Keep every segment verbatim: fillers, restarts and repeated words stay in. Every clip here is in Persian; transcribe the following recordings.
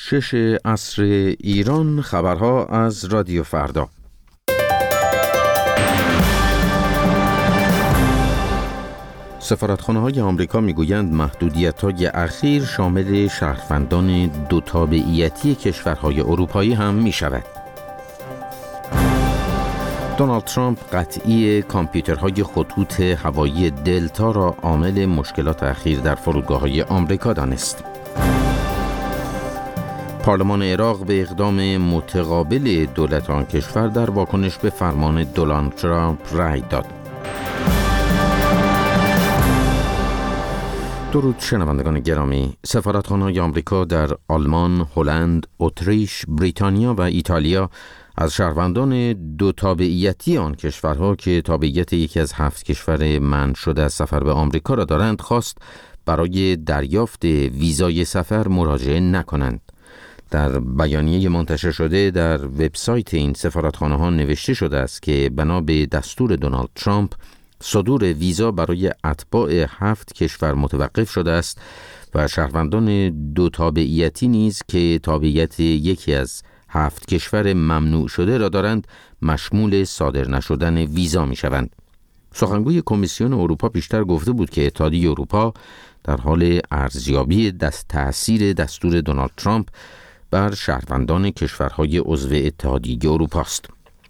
شش عصر ایران. خبرها از رادیو فردا. سفارتخانه‌های آمریکا میگویند محدودیت‌های اخیر شامل شهروندان دو تابعیتی کشورهای اروپایی هم می‌شود. دونالد ترامپ قطعی کامپیوترهای خطوط هوایی دلتا را عامل مشکلات اخیر در فرودگاه‌های آمریکا دانست. پارلمان عراق به اقدام متقابل دولت آن کشور در واکنش به فرمان دونالد ترامپ رأی داد. درود شنوندگان گرامی. سفارتخانه‌های آمریکا در آلمان، هلند، اتریش، بریتانیا و ایتالیا از شهروندان دو تابعیتی آن کشورها که تابعیت یکی از هفت کشور منع شده از سفر به آمریکا را دارند خواست برای دریافت ویزای سفر مراجعه نکنند. در بیانیه منتشر شده در وبسایت این سفارتخانه‌ها نوشته شده است که بنا به دستور دونالد ترامپ صدور ویزا برای اتباع هفت کشور متوقف شده است و شهروندان دو تابعیتی نیز که تابعیت یکی از هفت کشور ممنوع شده را دارند مشمول صادر نشدن ویزا می شوند. سخنگوی کمیسیون اروپا پیشتر گفته بود که اتحادیه اروپا در حال ارزیابی دست تأثیر دستور دونالد ترامپ بر شهروندان کشورهای عضو اتحادیه اروپا است.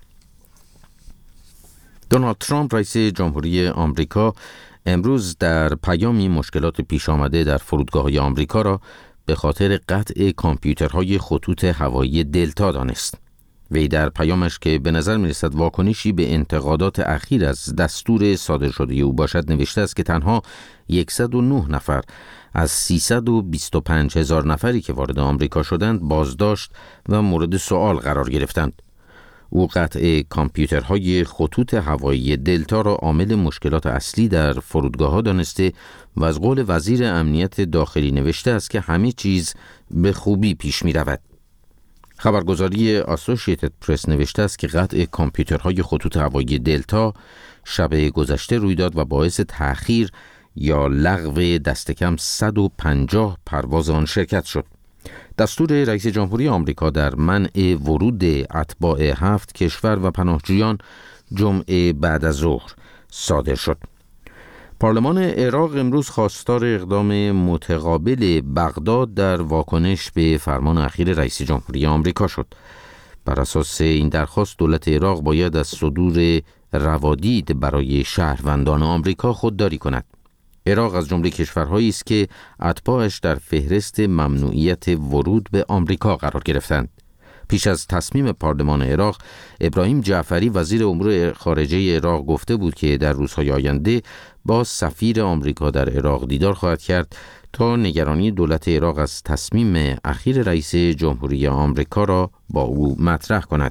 دونالد ترامپ رئیس جمهوری آمریکا امروز در پیامی مشکلات پیش آمده در فرودگاه‌های آمریکا را به خاطر قطع کامپیوترهای خطوط هوایی دلتا دانست. وی در پیامش که به نظر می‌رسد واکنشی به انتقادات اخیر از دستور صادر شده او باشد نوشته است که تنها صد و نه نفر از سیصد و بیست و پنج هزار نفری که وارد آمریکا شدند بازداشت و مورد سؤال قرار گرفتند. او قطع کامپیوترهای خطوط هوایی دلتا را عامل مشکلات اصلی در فرودگاه‌ها دانسته و از قول وزیر امنیت داخلی نوشته است که همه چیز به خوبی پیش می‌رود. خبرگزاری اسوسییتد پرس نوشته است که قطع کامپیوترهای خطوط هوایی دلتا شب گذشته روی داد و باعث تأخیر یا لغو دست کم صد و پنجاه پرواز آن شرکت شد. دستور رئیس جمهوری آمریکا در منع ورود اتباع هفت کشور و پناهجویان جمعه بعد از ظهر صادر شد. پارلمان عراق امروز خواستار اقدام متقابل بغداد در واکنش به فرمان اخیر رئیس جمهوری آمریکا شد. بر اساس این درخواست دولت عراق باید از صدور روادید برای شهروندان آمریکا خودداری کند. عراق از جمله کشورهایی است که اتباعش در فهرست ممنوعیت ورود به آمریکا قرار گرفتند. پیش از تصمیم پارلمان عراق، ابراهیم جعفری وزیر امور خارجه عراق گفته بود که در روزهای آینده با سفیر آمریکا در عراق دیدار خواهد کرد تا نگرانی دولت عراق از تصمیم اخیر رئیس جمهوری آمریکا را با او مطرح کند.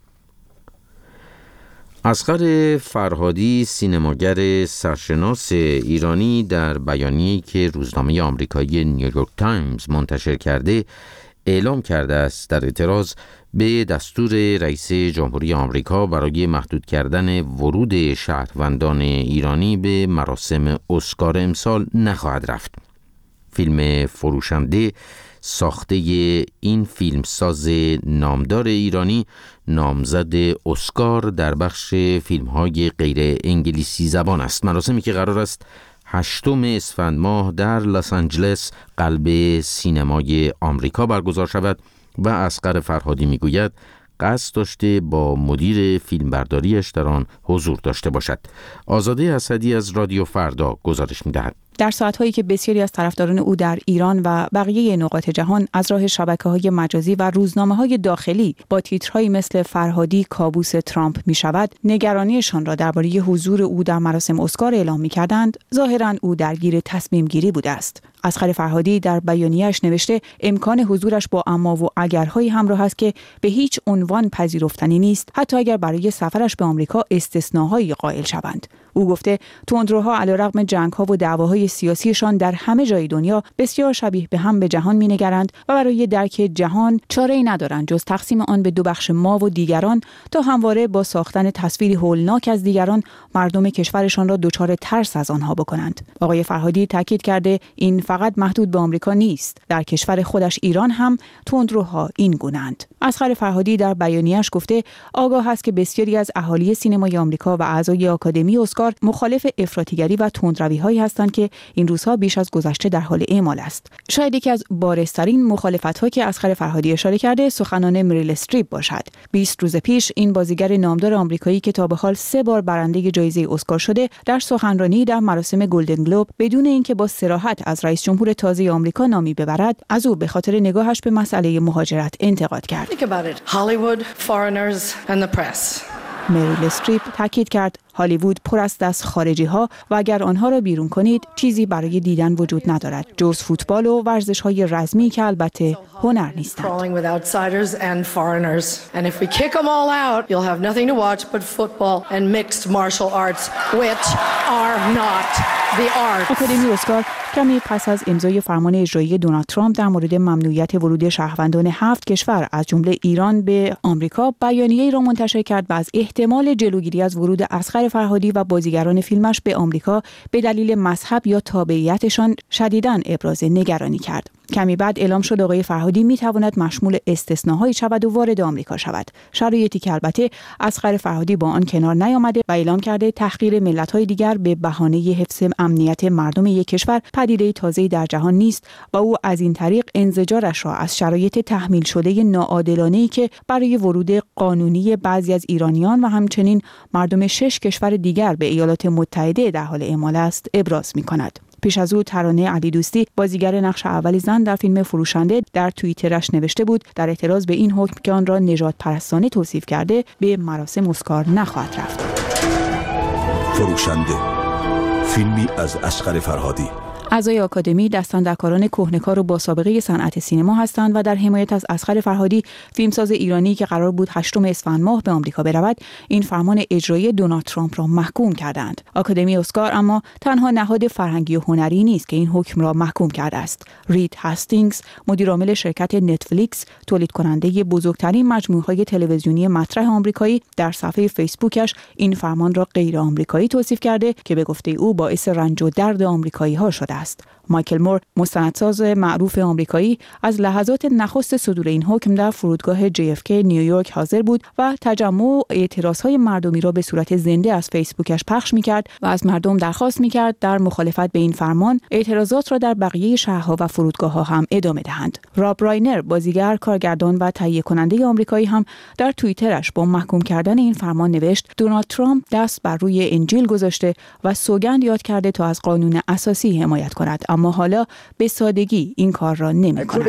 اصغر فرهادی، سینماگر سرشناس ایرانی، در بیانیه‌ای که روزنامه آمریکایی نیویورک تایمز منتشر کرده اعلام کرده است در اعتراض به دستور رئیس جمهوری آمریکا برای محدود کردن ورود شهروندان ایرانی به مراسم اسکار امسال نخواهد رفت. فیلم فروشنده ساخته این فیلمساز نامدار ایرانی نامزد اسکار در بخش فیلم‌های غیر انگلیسی زبان است. مراسمی که قرار است هشتم اسفند ماه در لس آنجلس قلب سینمای آمریکا برگزار شود و اصغر فرهادی میگوید قصد داشته با مدیر فیلمبرداریش در آن حضور داشته باشد. آزاده اسدی از رادیو فردا گزارش می‌دهد. در ساعت‌هایی که بسیاری از طرفداران او در ایران و بقیه نقاط جهان از راه شبکه‌های مجازی و روزنامه‌های داخلی با تیترهایی مثل فرهادی کابوس ترامپ می‌شود، نگرانیشان را درباره حضور او در مراسم اسکار اعلام می‌کردند، ظاهراً او درگیر تصمیم گیری بوده است. اصغر فرهادی در بیانیه‌اش نوشته امکان حضورش با اما و اگرهایی همراه است که به هیچ عنوان پذیرفتنی نیست، حتی اگر برای سفرش به آمریکا استثناهایی قائل شوند. او گفته تندروها علیرغم جنگ‌ها و دعواهای های سیاسیشان در همه جای دنیا بسیار شبیه به هم به جهان می‌نگرند و برای درک جهان چاره‌ای ندارند جز تقسیم آن به دو بخش ما و دیگران تا همواره با ساختن تصویری هولناک از دیگران مردم کشورشان را دچار ترس از آنها بکنند. آقای فرهادی تاکید کرده این فقط محدود به آمریکا نیست. در کشور خودش ایران هم تندروها این گونه‌اند. اصغر فرهادی در بیانیه‌اش گفته آگاه است که بسیاری از اهالی سینمای آمریکا و اعضای آکادمی اسکار مخالف افراطیگری و تندروی‌هایی هستند که این روزها بیش از گذشته در حال اعمال است. شاید یکی از بارزترین مخالفت‌ها که اصغر فرهادی اشاره کرده سخنان مریل استریپ باشد. بیست روز پیش این بازیگر نامدار آمریکایی که تا به حال سه بار برنده جایزه اسکار شده در سخنرانی در مراسم گلدن گلوب بدون اینکه با صراحت از رئیس جمهور تازه آمریکا نامی ببرد از او به خاطر نگاهش به مسئله مهاجرت انتقاد کرد. Hollywood, foreigners and the press. مریل استریپ تاکید کرد هالیوود پر است از خارجی ها و اگر آنها را بیرون کنید چیزی برای دیدن وجود ندارد جز فوتبال و ورزش های رزمی که البته هنر نیستند. آکادمی اسکار کمی پس از امضای فرمان اجرایی دونالد ترامپ در مورد ممنوعیت ورود شهروندان هفت کشور از جمله ایران به آمریکا بیانیه‌ای را منتشر کرد و از احتمال جلوگیری از ورود اصغر فرهادی و بازیگران فیلمش به آمریکا به دلیل مذهب یا تابعیتشان شدیداً ابراز نگرانی کرد. کمی بعد اعلام شد آقای فرهادی میتواند مشمول استثناهایی شود و وارد آمریکا شود، شرایطی که البته اصغر فرهادی با آن کنار نیامده و اعلام کرده تحقیر ملت‌های دیگر به بهانه حفظ امنیت مردم یک کشور پدیده تازه‌ای در جهان نیست و او از این طریق انزجارش را از شرایط تحمیل شده ناعادلانه‌ای که برای ورود قانونی بعضی از ایرانیان و همچنین مردم شش کشور دیگر به ایالات متحده در حال اعمال است ابراز می‌کند. پیش از او ترانه علی دوستی بازیگر نقش اول زن در فیلم فروشنده در توییترش نوشته بود در اعتراض به این حکم که آن را نژاد پرستانه توصیف کرده به مراسم اسکار نخواهد رفت. فروشنده، فیلمی از اصغر فرهادی. اعضای آکادمی دستاندرکاران کهنه‌کار و با سابقه صنعت سینما هستند و در حمایت از اصغر فرهادی فیلمساز ایرانی که قرار بود هشتم اسفند ماه به آمریکا برود این فرمان اجرایی دونالد ترامپ را محکوم کردند. آکادمی اسکار اما تنها نهاد فرهنگی و هنری نیست که این حکم را محکوم کرده است. رید هاستینگز مدیرعامل شرکت نتفلیکس تولید کننده بزرگترین مجموعه‌های تلویزیونی مطرح آمریکایی در صفحه فیسبوکش این فرمان را غیر آمریکایی توصیف کرده که به گفته او باعث رنج و درد آمریکایی‌ها شده است. مایکل مور مستندساز معروف آمریکایی از لحظات نخست صدور این حکم در فرودگاه جی اف کی نیویورک حاضر بود و تجمع و اعتراضهای مردمی را به صورت زنده از فیسبوکش پخش می‌کرد و از مردم درخواست می‌کرد در مخالفت به این فرمان اعتراضات را در بقیه شهرها و فرودگاه‌ها هم ادامه دهند. راب راینر بازیگر، کارگردان و تهیه کننده آمریکایی هم در توییترش با محکوم کردن این فرمان نوشت دونالد ترامپ دست بر روی انجیل گذاشته و سوگند یاد کرده تا از قانون اساسی حمایت کند اما حالا به سادگی این کار را نمی‌کند.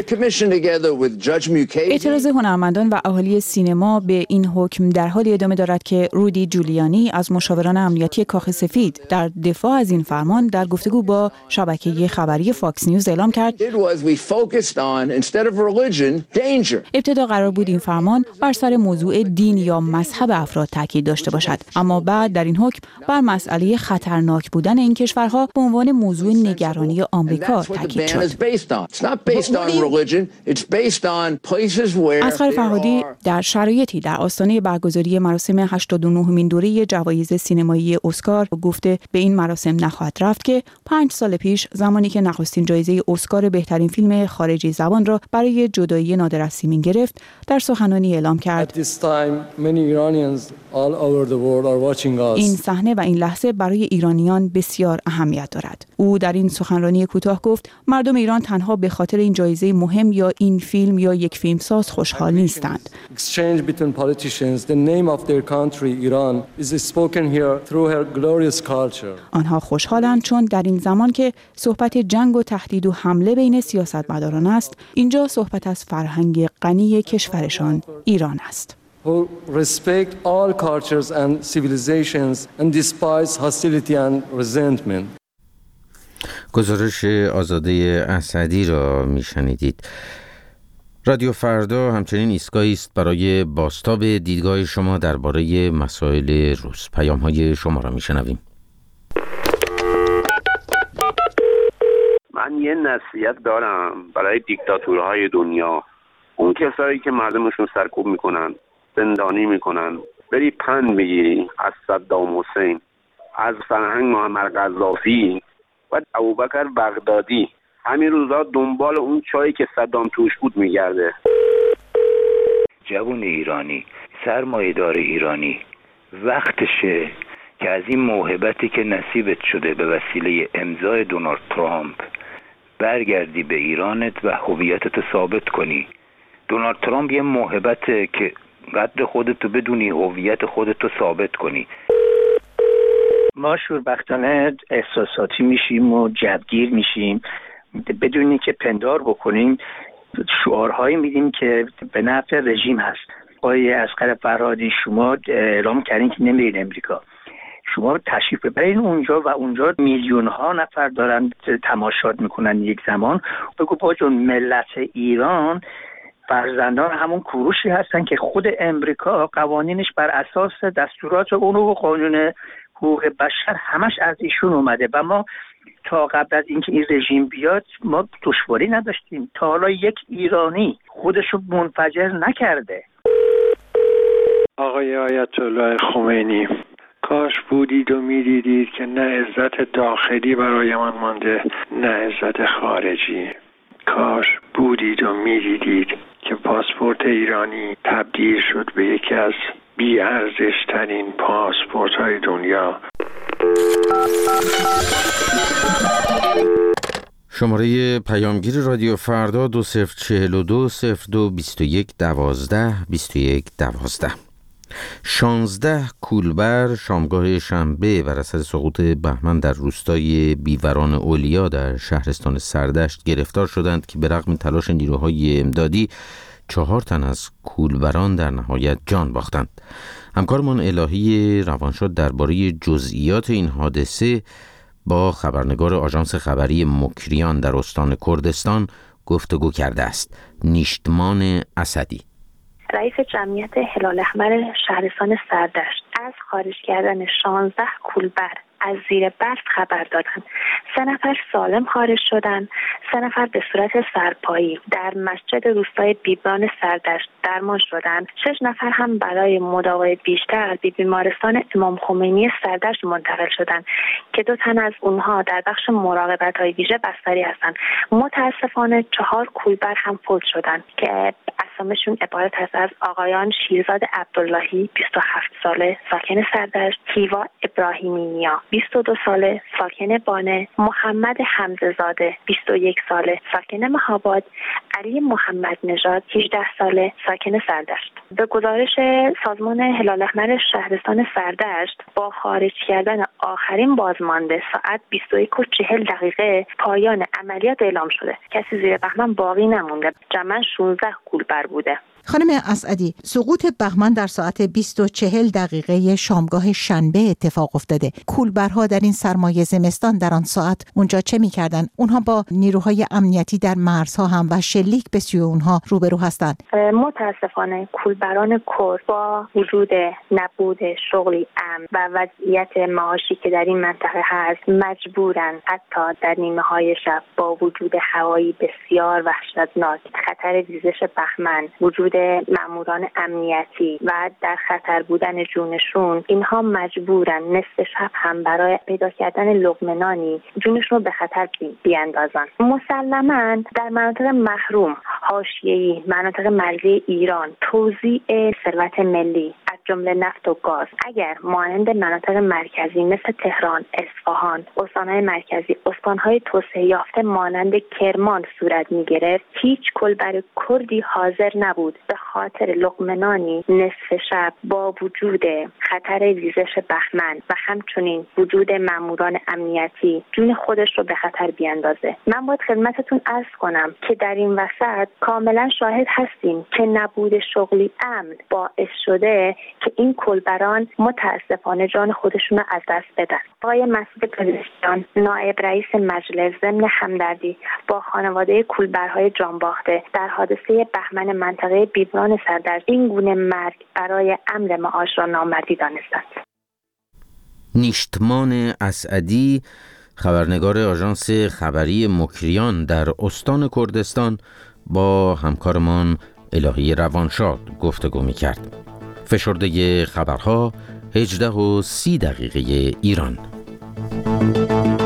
اعتراض هنرمندان و اهالی سینما به این حکم در حالی ادامه دارد که رودی جولیانی از مشاوران امنیتی کاخ سفید در دفاع از این فرمان در گفتگو با شبکه خبری فاکس نیوز اعلام کرد ابتدا قرار بود این فرمان بر سر موضوع دین یا مذهب افراد تاکید داشته باشد اما بعد در این حکم بر مسئله خطرناک بودن این کشورها به عنوان موضوع نگرانی آمریکا تاکید شد. اصغر فرهادی در شرایطی در آستانه برگزاری مراسم هشتاد و نهمین دوره جوایز سینمایی اسکار گفته به این مراسم نخواهد رفت که پنج سال پیش زمانی که نخستین جایزه اسکار بهترین فیلم خارجی زبان را برای جدایی نادر از سیمین گرفت در سخنرانی اعلام کرد این صحنه و این لحظه برای ایرانیان بسیار اهمیت دارد. او در این سخنرانی کوتاه گفت مردم ایران تنها به خاطر این جایزه مهم یا این فیلم یا یک فیلمساز خوشحال نیستند. آنها خوشحالند چون در این زمان که صحبت جنگ و تهدید و حمله بین سیاستمداران است اینجا صحبت از فرهنگ غنی کشورشان ایران است. who respect all cultures and civilizations and despise hostility and resentment. گزارش آزاده اسدی را میشنیدید. رادیو فردا همچنین ایستگاهی است برای بازتاب دیدگاه شما درباره مسائل روز. پیام‌های شما را میشنویم. یه نصیحت دارم برای دیکتاتورهای دنیا، اون کسایی که مردمشون سرکوب میکنن، زندانی میکنن، بری پند بگیری از صدام حسین، از فرهنگ معمر قذافی و ابوبکر بغدادی. همین روزا دنبال اون چایی که صدام توش بود میگرده. جوان ایرانی، سرمایه‌دار ایرانی، وقتشه که از این موهبتی که نصیبت شده به وسیله امضای دونالد ترامپ برگردی به ایرانت و هویتت ثابت کنی. دونالد ترامپ یه موهبته که قدر خودتو بدونی، هویت خودتو ثابت کنی. ما شوربختانه احساساتی میشیم و جبگیر میشیم بدون اینکه پندار بکنیم. شعارهایی میدیم که به نفع رژیم هست. آقای اصغر فرهادی، شما اعلام کردین که نمیرین امریکا، شما تشریف ببرین اونجا و اونجا میلیون ها نفر دارن تماشات میکنن یک زمان. بگو با جون ملت ایران فرزندان همون کوروشی هستن که خود امریکا قوانینش بر اساس دستورات اون و قانون حقوق بشر همش از ایشون اومده و ما تا قبل از اینکه این رژیم بیاد ما دشواری نداشتیم. تا حالا یک ایرانی خودشو منفجر نکرده. آقای آیت الله خمینی، کاش بودید و میدیدید که نه عزت داخلی برای من مانده نه عزت خارجی. کاش بودید و میدیدید که پاسپورت ایرانی تبدیل شد به یکی از بی ارزش ترین پاسپورت های دنیا. شماره پیامگیر رادیو فردا دو صفر چهل و دو صفر دو بیست و یک دوازده بیست و یک دوازده. شانزده کولبر شامگاه شنبه بر اثر سقوط بهمن در روستای بیوران اولیا در شهرستان سردشت گرفتار شدند که به رغم تلاش نیروهای امدادی چهار تن از کولبران در نهایت جان باختند. همکارمان الهی روانشاد درباره جزئیات این حادثه با خبرنگار آژانس خبری مکریان در استان کردستان گفتگو کرده است. نیشتمان اسدی، رئیس جمعیت هلال احمر شهرستان سردشت، از خارج کردن شانزده کولبر از زیر برف خبر دادند. سه نفر سالم خارج شدند، سه نفر به صورت سرپایی در مسجد روستای بیبران سردشت درمان شدند. شش نفر هم برای مداوای بیشتر به بیمارستان امام خمینی سردشت منتقل شدند که دو تن از اونها در بخش مراقبت‌های ویژه بستری هستند. متاسفانه چهار کولبر هم فوت شدند که اسامشون عبارت است از آقایان شیرزاد عبداللهی بیست و هفت ساله ساکن سردشت، هیوا ابراهیمی نیا بیست و دو ساله ساکن بانه، محمد حمزه زاده بیست و یک ساله ساکن مهاباد، علی محمد نژاد هجده ساله ساکن سردشت. به گزارش سازمان هلال احمر شهرستان سردشت با خارج کردن آخرین بازمانده ساعت بیست و یک و چهل دقیقه پایان عملیات اعلام شده. کسی زیر بهمن باقی نمونده. جمعاً شانزده کولبر بوده. خانم اسعدی، سقوط بهمن در ساعت بیست و چهل دقیقه شامگاه شنبه اتفاق افتاده. کولبرها در این سرمایه زمستان در آن ساعت اونجا چه می‌کردن؟ اونها با نیروهای امنیتی در مرزها هم و شلیک به سوی اونها روبرو هستند. متاسفانه کولبران کرد با وجود نبود شغلی امن و وضعیت معاشی که در این منطقه هست مجبورن حتی در نیمه‌های شب با وجود هوایی بسیار وحشتناک، خطر ریزش بهمن، وجود ماموران امنیتی و در خطر بودن جونشون، اینها مجبورن نصف شب هم برای پیدا کردن لقمه نانی جونشون رو به خطر بیاندازن. مسلماً در مناطق محروم، حاشیه‌ای، مناطق مرزی ایران توزیع ثروت ملی از جمله نفت و گاز اگر مانند مناطق مرکزی مثل تهران، اصفهان، استان‌های مرکزی، استان‌های توسعه یافته مانند کرمان صورت می‌گرفت، هیچ کولبر کردی حاضر نبود به خاطر لقمه نانی نصف شب با وجود خطر ریزش بهمن و همچنین وجود ماموران امنیتی جون خودش رو به خطر بیاندازه. من باید خدمتتون عرض کنم که در این وسط کاملا شاهد هستیم که نبود شغلی امن باعث شده که این کولبران متاسفانه جان خودشون رو از دست بدن. آقای مسعود پزشکیان، نایب رئیس مجلس، ضمن همدردی با خانواده کولبرهای جانباخته در حادثه بهمن منطقه بیبران سردشت این گونه مرگ برای امر معاش را نامردی دانستند. نیشتمان اسعدی، خبرنگار آژانس خبری مکریان در استان کردستان با همکارمان الهی روانشاد گفتگو می‌کرد. فشرده خبرها هجده و سی دقیقه ایران.